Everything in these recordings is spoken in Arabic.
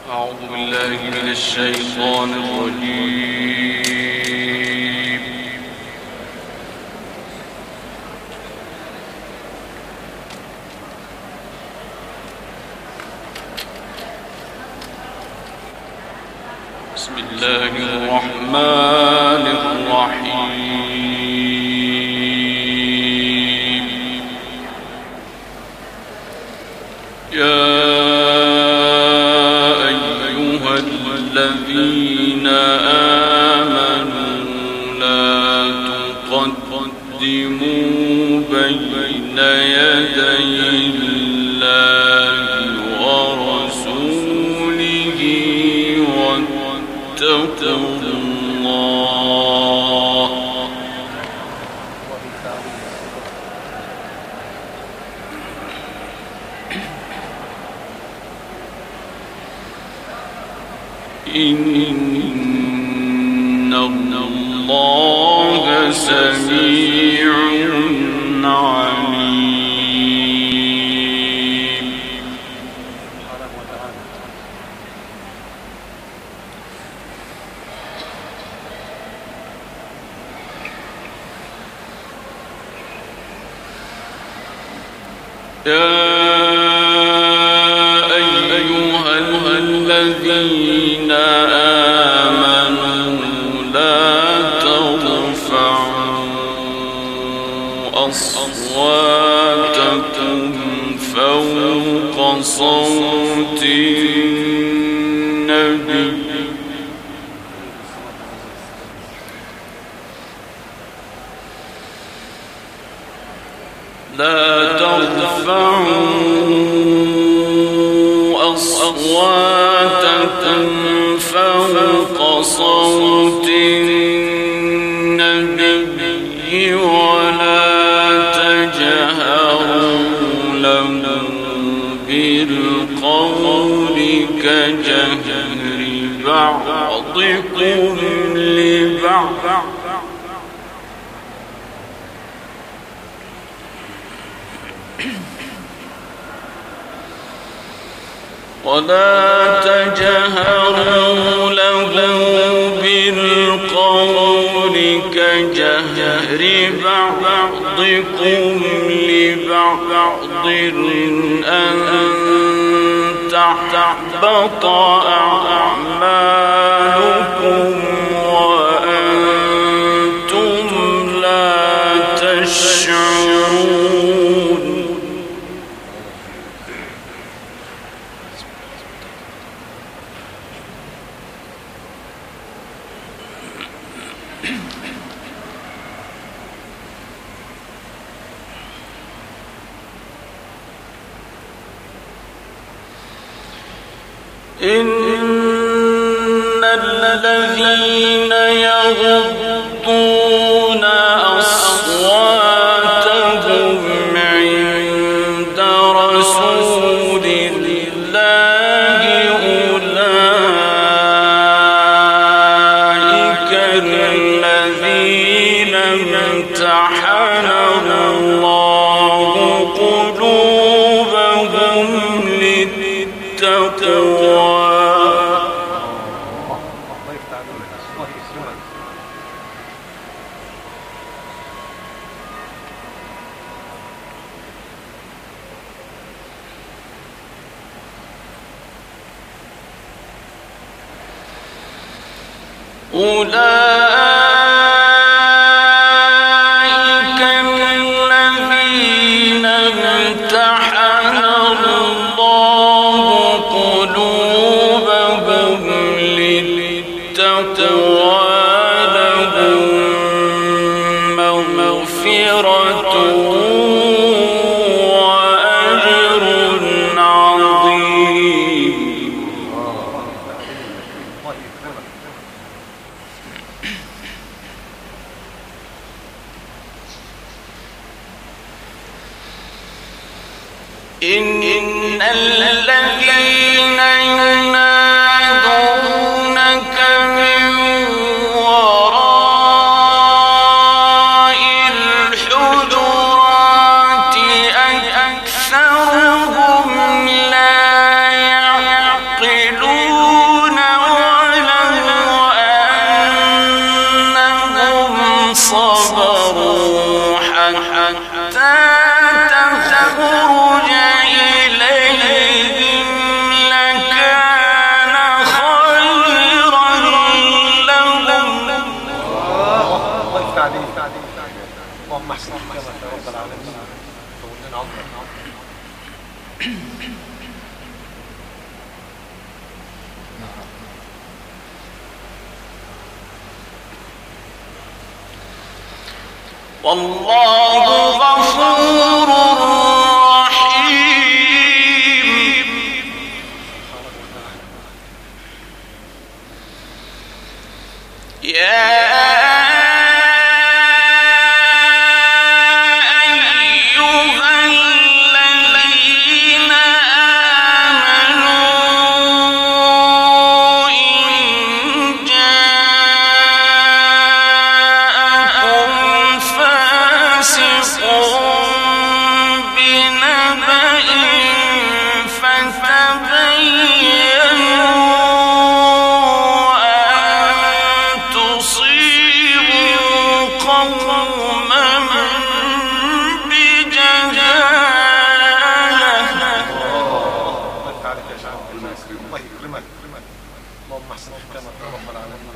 أعوذ بالله من الشيطان الرجيم. بسم الله الرحمن الرحيم. يا الذين آمنوا لا تقدموا بين يدي الله ورسوله واتقوا الله إن الله سميع عليم. يا أيها الذين آمنوا لا ترفعوا أصواتكم فوق صوت النبي لا ترفعوا أصواتكم فوق صوت النبي ولا تجهروا له بالقول كجهر بعضكم لبعض ولا تجهروا له بالقول كجهر بعضكم لبعض أن تحبط أعمالكم وأنتم لا تشعرون. إن الذين يغضون أصواتهم عند رسول الله أولئك الذين امتحن الله قلوبهم للتقوى. أولئك الذين امتحن الله قلوبهم للتقوى لهم مغفرة وأجر عظيم. إن الذين ينادونك من وراء الحجرات أكثرهم لا يعقلون. اللهم احسن حكمك يا رب العالمين. طول لنا عمرك. والله غفور رحيم. يا اللهم احسن حكمك يا رب العالمين.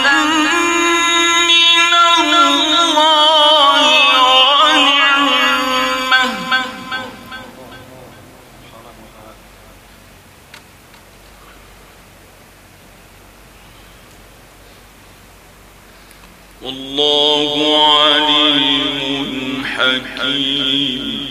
فضلا من الله ونعمة والله عليم حكيم.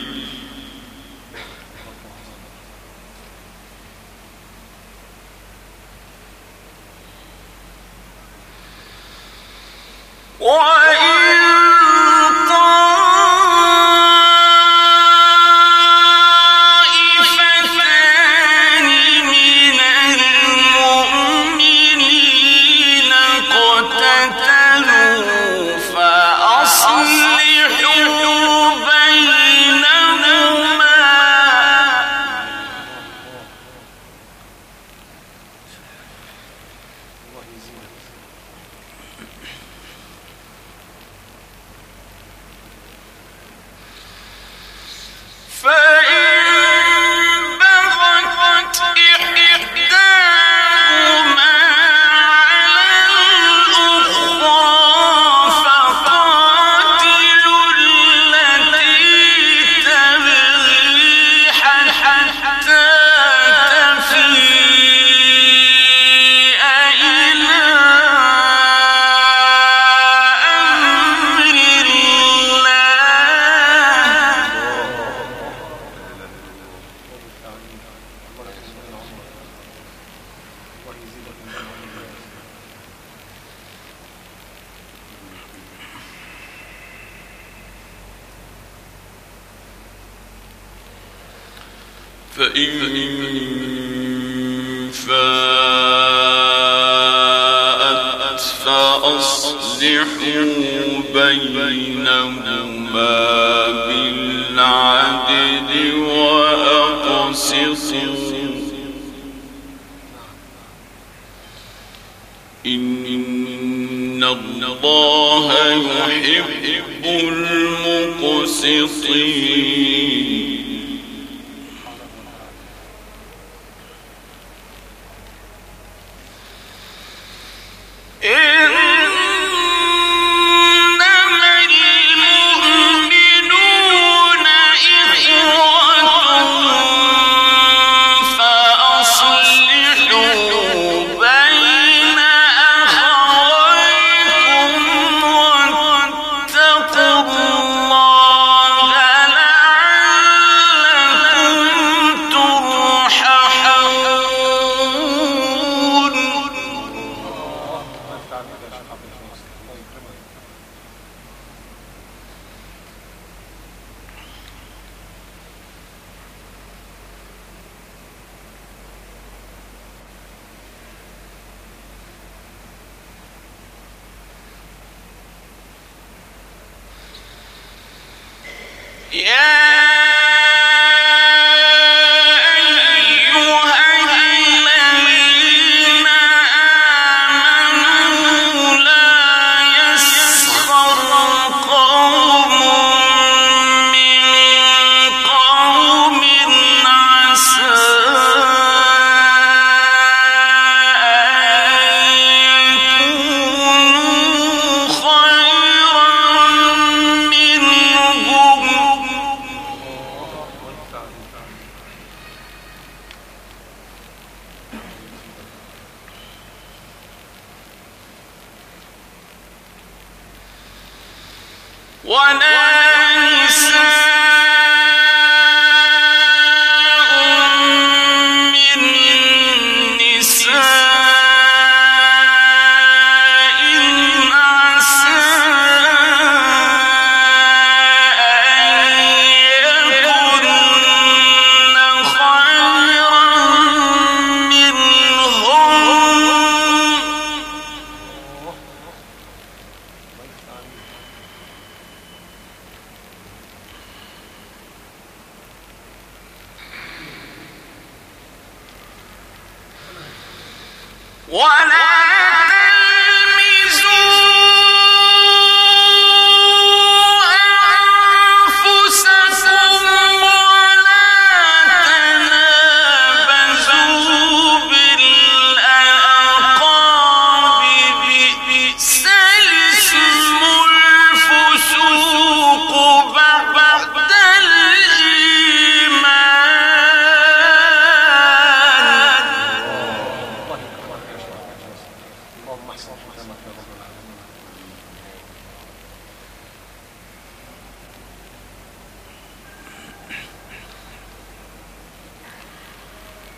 فإن فاءت فأصلحوا بينهما بالعدل وأقسطوا إن الله يحب المقسطين.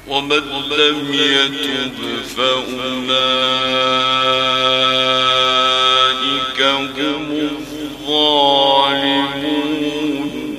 ومن لم يتب فأولئك هم الظالمون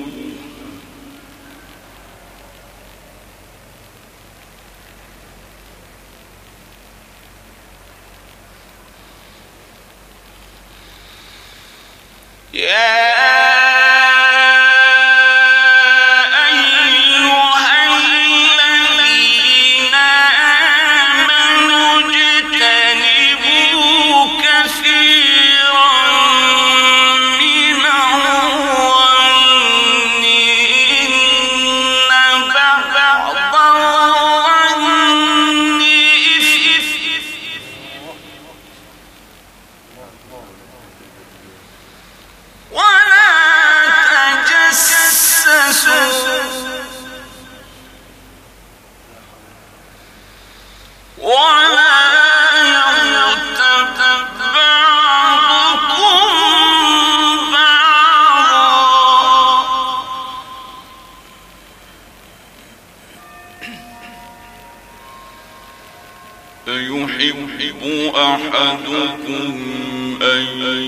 أيحب أحدكم أن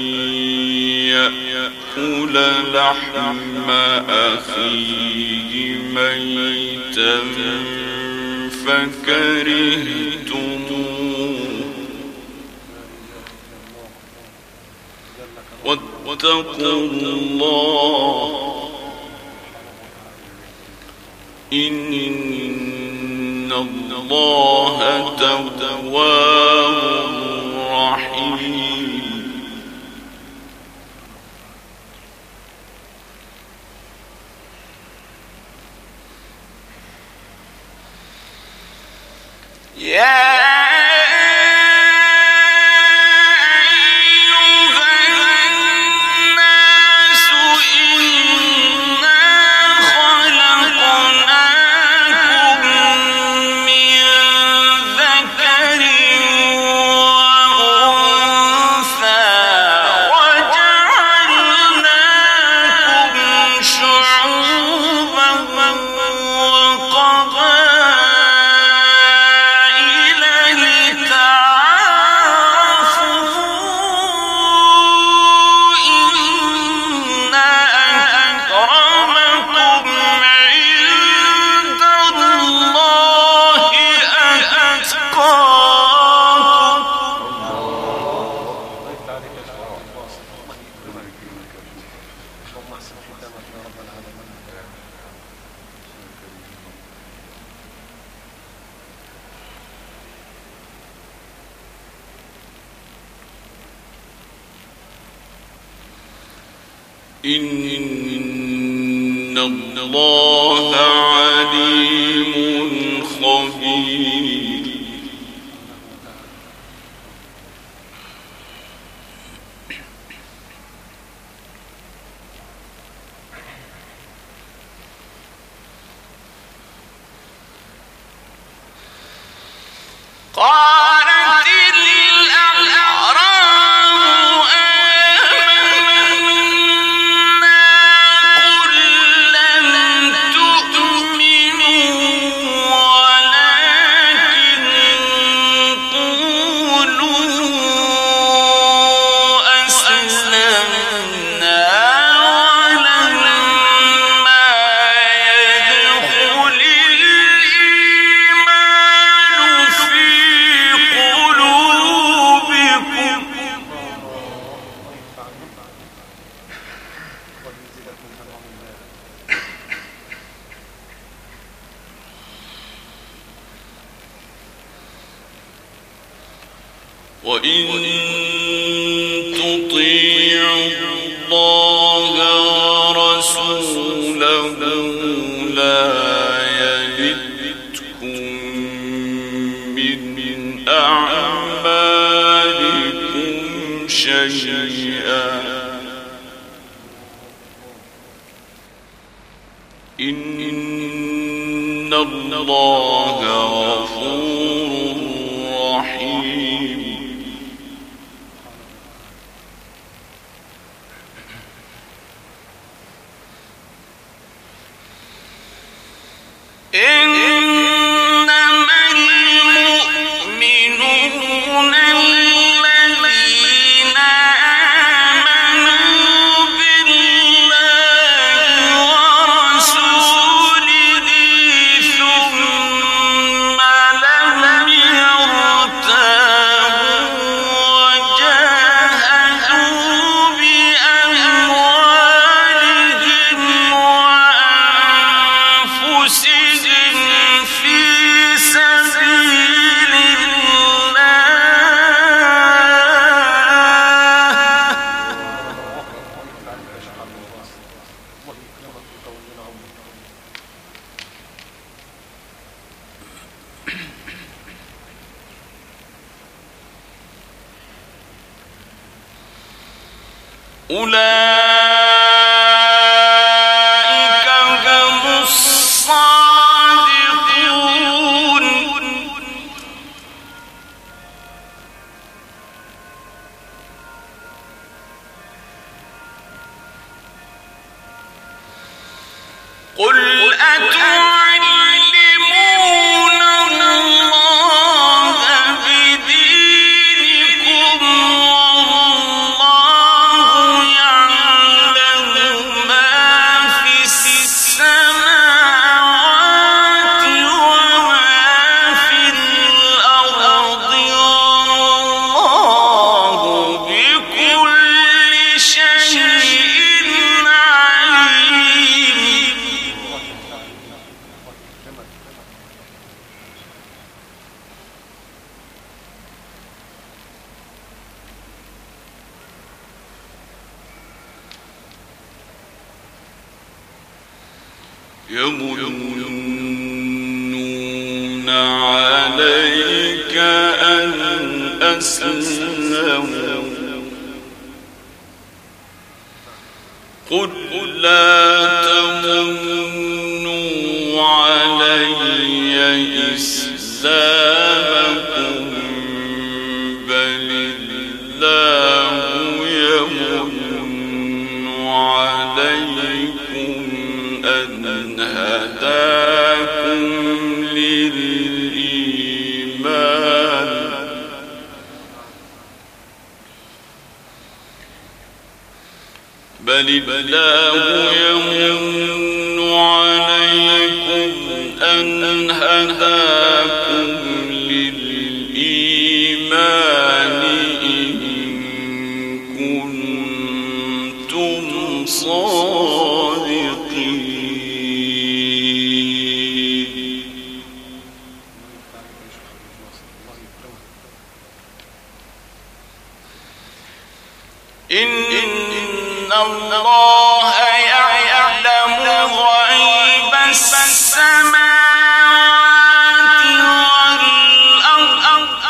يأكل لحم أخيه ميتا فكرهتموه واتقوا الله إن الله تواب رحيم إن الله عليم خبير وإن تطيعوا الله ورسوله لا يلدكم من أعمالكم شيئا إن الله غفور رحيم إنما أولئك هم الصادقون قل أتعلمون الله بدينكم والله يعلم ما في السماوات وما في الأرض والله بكل شيء عليم يمنون عليك أن أسلموا قل لا تمنوا علي إسلامكم بل الله يمن عليكم أن هداكم للإيمان بل الله يمن عليكم أن هداكم للإيمان إن كنتم صادقين إن الله يعلم غيب السماوات والأرض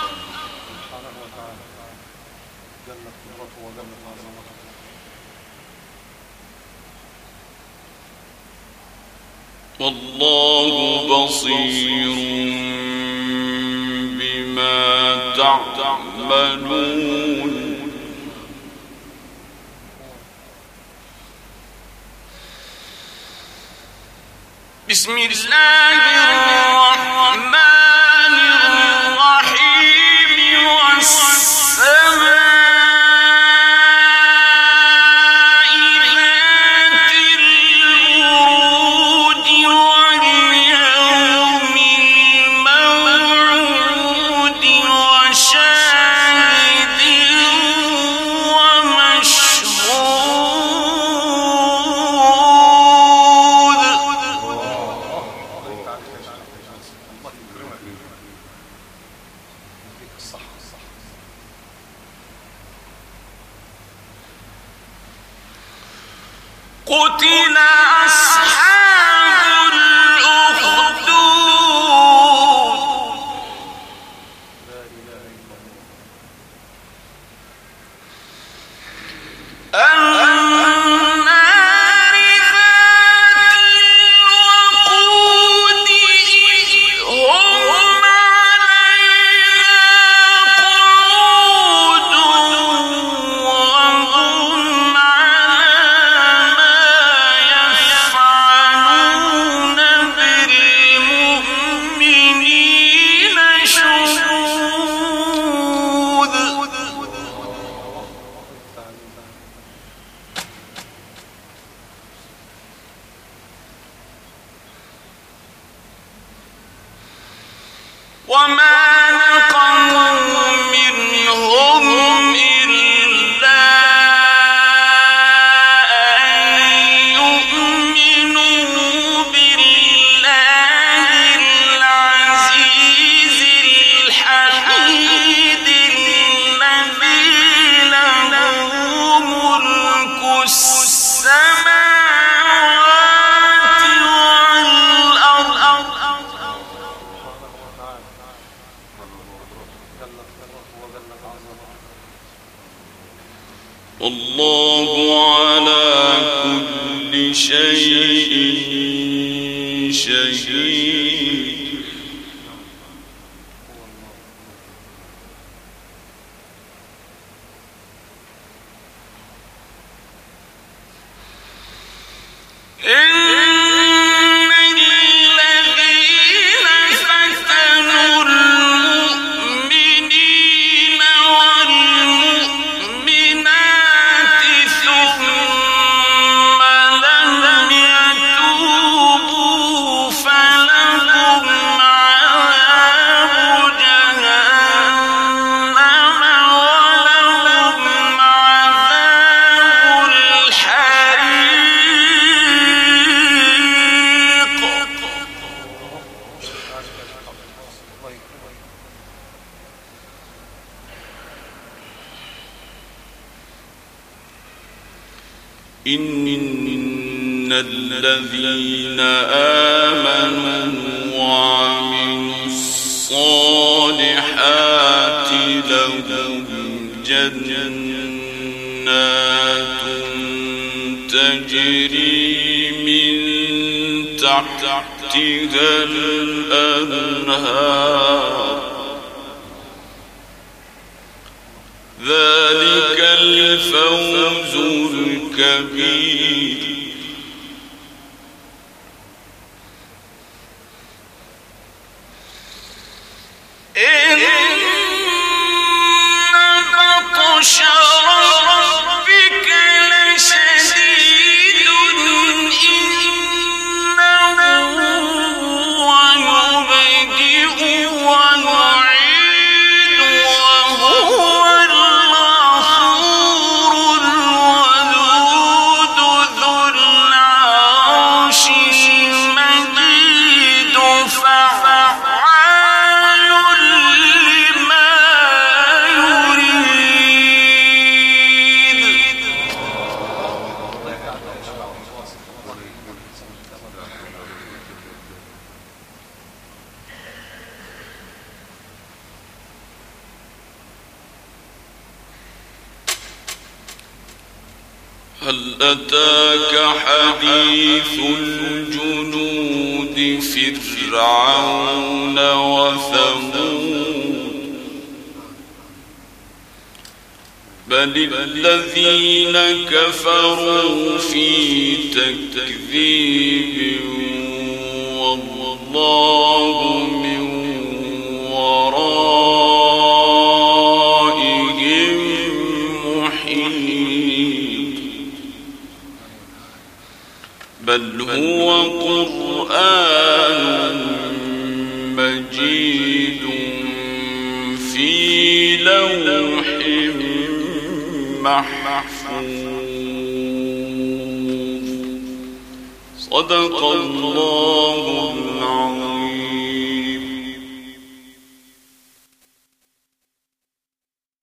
والله بصير بما تعملون بسم الله الرحمن الرحيم والسماء ذات البروج واليوم الموعود وشاهد ومشهود قتل أصحاب الأخدود النار ذات الوقود إذ هم عليها قعود وهم على ما يفعلون بالمؤمنين شهود والله على كل شيء شهيد. إن الذين آمنوا وعملوا الصالحات لهم جنات تجري من تحتها الأنهار ذلك الفوز الكبير. إن بطش ربك لشديد إنه هو يبدئ ويعيد وهو الغفور الودود ذو العرش المجيد فعال لما يريد. هل أتاك حديث الجنود فرعون وثمود بل الذين كفروا في تكذيب والله من ورائهم محيط. بل هو قرآن مجيد في لوح محفوظ. صدق الله